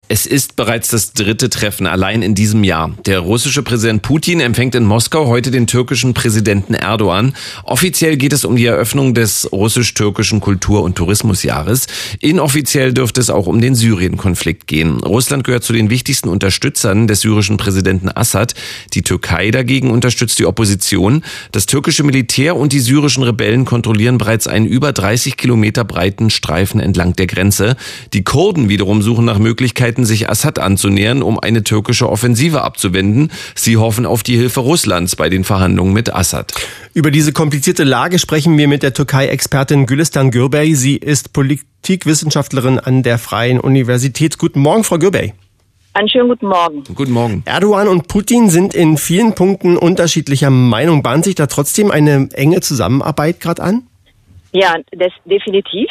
Es ist bereits das 3. Treffen allein in diesem Jahr. Der russische Präsident Putin empfängt in Moskau heute den türkischen Präsidenten Erdogan. Offiziell geht es um die Eröffnung des russisch-türkischen Kultur- und Tourismusjahres. Inoffiziell dürfte es auch um den Syrien-Konflikt gehen. Russland gehört zu den wichtigsten Unterstützern des syrischen Präsidenten Assad. Die Türkei dagegen unterstützt die Opposition. Das türkische Militär und die syrischen Rebellen kontrollieren bereits einen über 30 Kilometer breiten Streifen entlang der Grenze. Die Kurden wiederum suchen nach Möglichkeiten, sich Assad anzunähern, um eine türkische Offensive abzuwenden. Sie hoffen auf die Hilfe Russlands bei den Verhandlungen mit Assad. Über diese komplizierte Lage sprechen wir mit der Türkei-Expertin Gülistan Gürbey. Sie ist Politikwissenschaftlerin an der Freien Universität. Guten Morgen, Frau Gürbey. Einen schönen guten Morgen. Guten Morgen. Erdogan und Putin sind in vielen Punkten unterschiedlicher Meinung. Bahnt sich da trotzdem eine enge Zusammenarbeit gerade an? Ja, definitiv.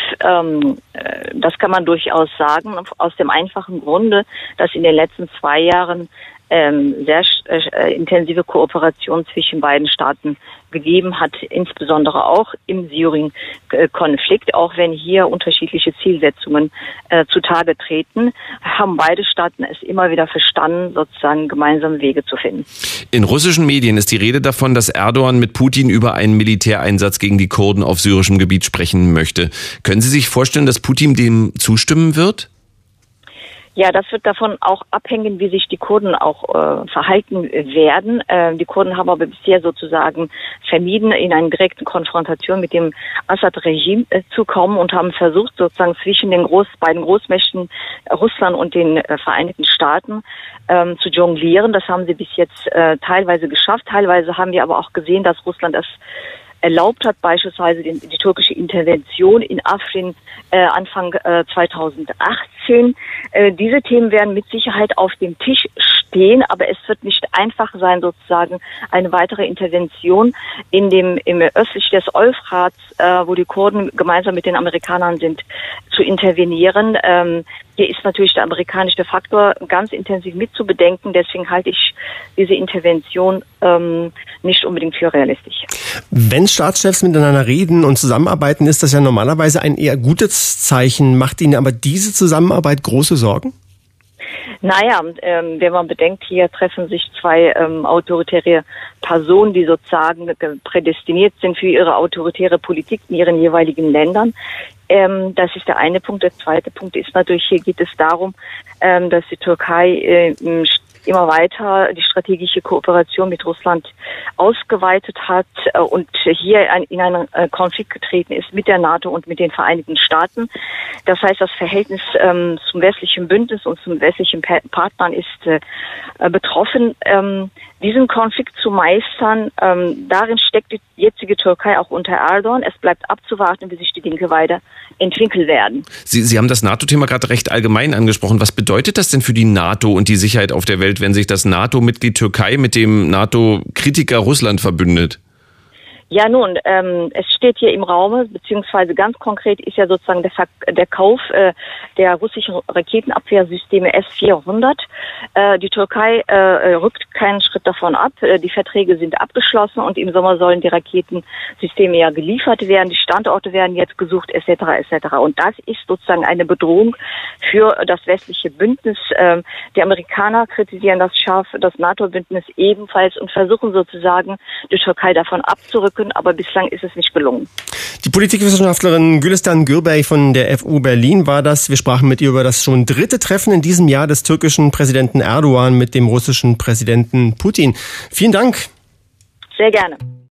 Das kann man durchaus sagen, aus dem einfachen Grunde, dass in den letzten 2 Jahren sehr intensive Kooperation zwischen beiden Staaten gegeben hat, insbesondere auch im Syrien-Konflikt. Auch wenn hier unterschiedliche Zielsetzungen zutage treten, haben beide Staaten es immer wieder verstanden, sozusagen gemeinsame Wege zu finden. In russischen Medien ist die Rede davon, dass Erdogan mit Putin über einen Militäreinsatz gegen die Kurden auf syrischem Gebiet sprechen möchte. Können Sie sich vorstellen, dass Putin dem zustimmen wird? Ja, das wird davon auch abhängen, wie sich die Kurden auch verhalten werden. Die Kurden haben aber bisher sozusagen vermieden, in eine direkte Konfrontation mit dem Assad-Regime zu kommen und haben versucht, sozusagen zwischen den beiden Großmächten Russland und den Vereinigten Staaten zu jonglieren. Das haben sie bis jetzt teilweise geschafft. Teilweise haben wir aber auch gesehen, dass Russland das erlaubt hat, beispielsweise die türkische Intervention in Afrin Anfang 2018. Diese Themen werden mit Sicherheit auf dem Tisch stehen, aber es wird nicht einfach sein, sozusagen eine weitere Intervention im östlich des Euphrats, wo die Kurden gemeinsam mit den Amerikanern sind, zu intervenieren. Hier ist natürlich der amerikanische Faktor ganz intensiv mitzubedenken. Deswegen halte ich diese Intervention nicht unbedingt für realistisch. Wenn Staatschefs miteinander reden und zusammenarbeiten, ist das ja normalerweise ein eher gutes Zeichen. Macht Ihnen aber diese Zusammenarbeit große Sorgen? Naja, wenn man bedenkt, hier treffen sich 2 autoritäre Personen, die sozusagen prädestiniert sind für ihre autoritäre Politik in ihren jeweiligen Ländern. Das ist der eine Punkt. Der zweite Punkt ist natürlich, hier geht es darum, dass die Türkei immer weiter die strategische Kooperation mit Russland ausgeweitet hat und hier in einen Konflikt getreten ist mit der NATO und mit den Vereinigten Staaten. Das heißt, das Verhältnis zum westlichen Bündnis und zum westlichen Partnern ist betroffen. Diesen Konflikt zu meistern, darin steckt die jetzige Türkei auch unter Erdogan. Es bleibt abzuwarten, wie sich die Dinge weiter entwickeln werden. Sie haben das NATO-Thema gerade recht allgemein angesprochen. Was bedeutet das denn für die NATO und die Sicherheit auf der Welt, wenn sich das NATO-Mitglied Türkei mit dem NATO-Kritiker Russland verbündet? Ja, nun, es steht hier im Raum, beziehungsweise ganz konkret ist ja sozusagen der Kauf der russischen Raketenabwehrsysteme S-400. Die Türkei rückt keinen Schritt davon ab. Die Verträge sind abgeschlossen und im Sommer sollen die Raketensysteme ja geliefert werden. Die Standorte werden jetzt gesucht, etc., etc. Und das ist sozusagen eine Bedrohung für das westliche Bündnis. Die Amerikaner kritisieren das scharf, das NATO-Bündnis ebenfalls und versuchen sozusagen, die Türkei davon abzurücken. Aber bislang ist es nicht gelungen. Die Politikwissenschaftlerin Gülistan Gürbey von der FU Berlin war das. Wir sprachen mit ihr über das schon 3. Treffen in diesem Jahr des türkischen Präsidenten Erdogan mit dem russischen Präsidenten Putin. Vielen Dank. Sehr gerne.